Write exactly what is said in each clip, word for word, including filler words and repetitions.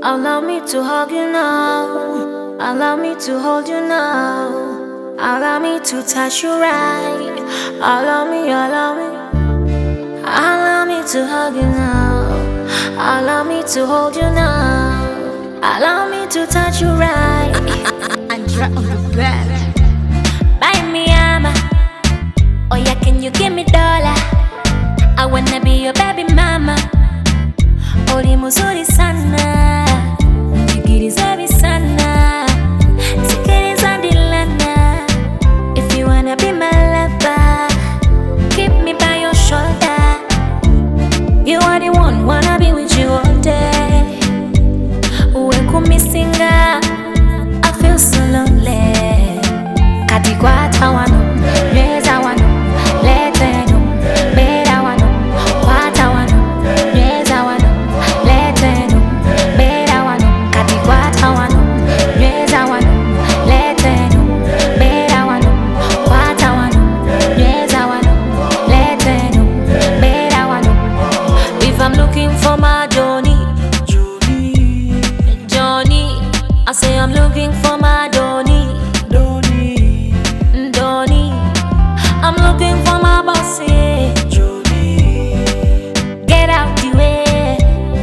Allow me to hug you now. Allow me to hold you now. Allow me to touch you right. Allow me, allow me. Allow me to hug you now. Allow me to hold you now. Allow me to touch you right. Andra on the bed. Buy me ama. Oh yeah, can you give me dollar? I wanna be your baby mama. Uri muzuri sana, jigirizabi sana, sikiliza dilana. If you wanna be my lover, keep me by your shoulder. You are the one, wanna be with you all day. Uwe kumisinga, I feel so lonely. Katikwata wano, reza wano, lete no, bera wano, kwata wano, reza wano, lete no, bera wano, katikwata wano, reza wano, lete no, bera wano, kwata wano, reza wano, lete no, bera wano. If I'm looking for my Johnny, Johnny, Johnny, I say I'm looking for my Johnny. I'm looking for my bossy Johnny. Get out the way,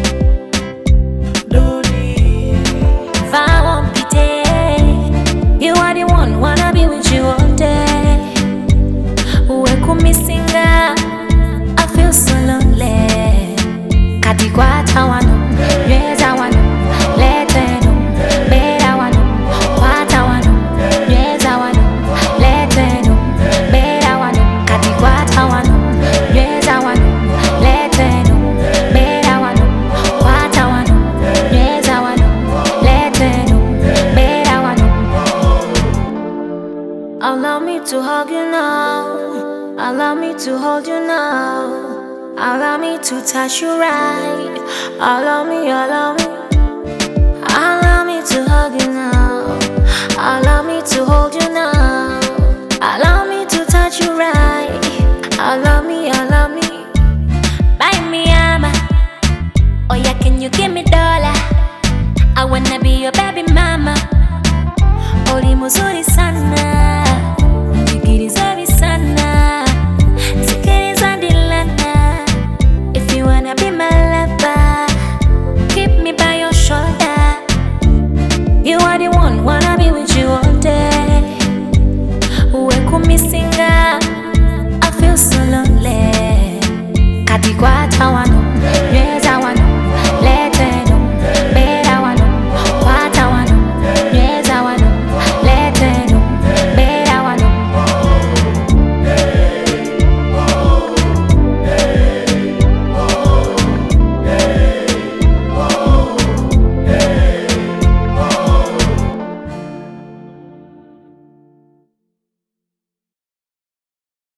Johnny. If I want pity, you are the one, wanna be with you all day. Uwe kumisinga, I feel so lonely. Katikwata wano, reza wano, lete no, bera wano, kwata wano, reza wano, lete no, bera wano, katikwata wano, reza wano, lete no, bera wano, kwata wano, reza wano, lete no, bera wano. Allow me to hug you now. Allow me to hold you now. Allow me to touch you right. Allow me, allow me. Allow me to hug you now. Allow me to hold you now. Allow me to touch you right. Allow me, allow me. Buy me ama. Oh yeah, can you give me dollar? I wanna be your baby mama. Uri muzuri sana.